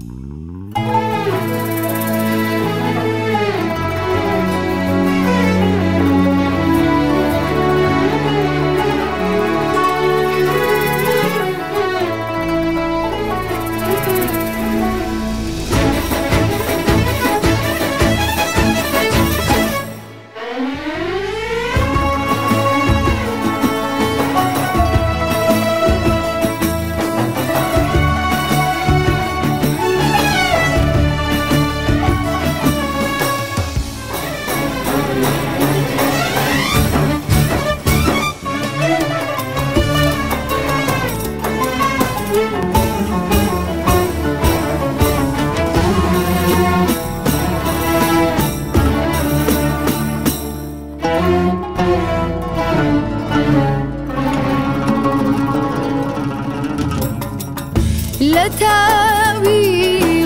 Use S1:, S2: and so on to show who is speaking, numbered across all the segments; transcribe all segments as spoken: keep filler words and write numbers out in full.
S1: لتاوی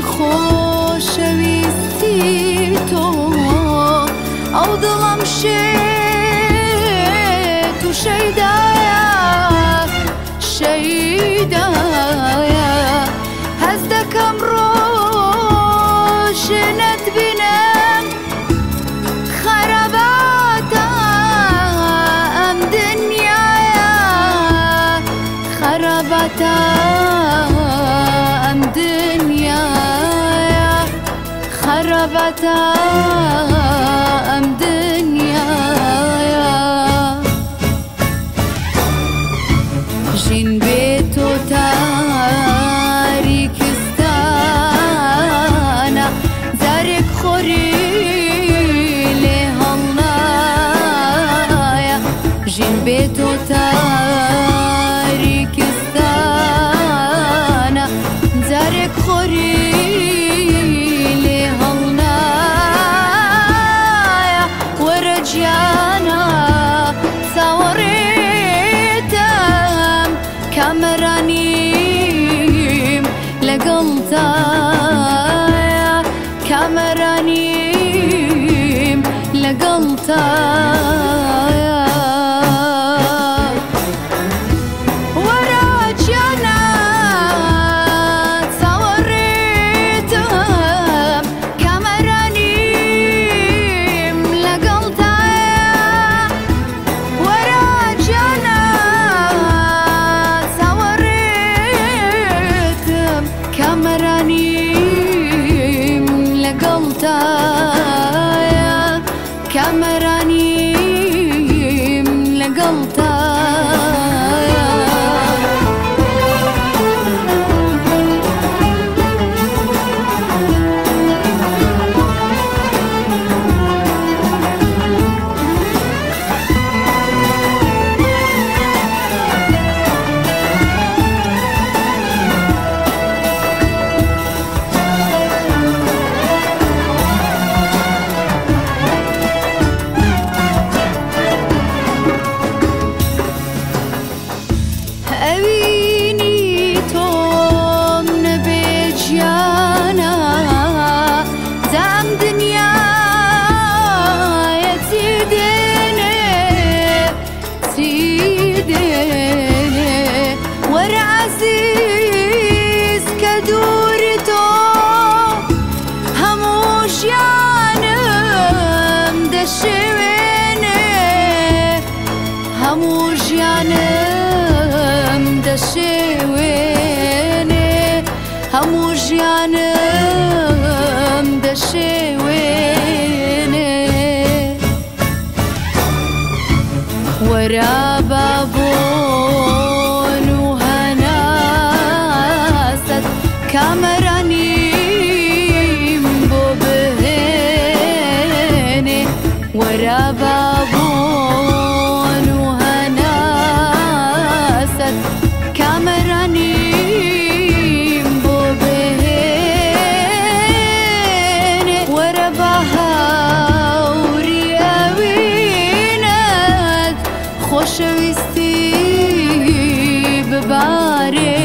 S1: خوشویستی تو او دلم شد و شیدایا شیدایا هز دکم روشنت بینم خراباتا ام دنیایا خراباتا خرابتا ام دنیایا جین بیتو تاریکستانا زارک خوری لهالنایا جین بیتو تاریکستانا زارک خوری كامرانيم لقلتايا كامرانيم لقلتايا وراجعنا صوريتهم كامرانيم لقلتايا وراجعنا كامرانيم لقلتايا كامرانيم لقلتايا اوینی توم نبیجیانا زم دنیا تیدنه تیدنه ور عزیز کدور تو هموش یانم دشوینه هموش یانم دشوینه هموش یانم دشوینه ورا بابون و هناست كامرانيم بو بهنه ورا بابون و هناست كامرانيم بو بهنه ورا بهاوري اوينت خوشويستي بباري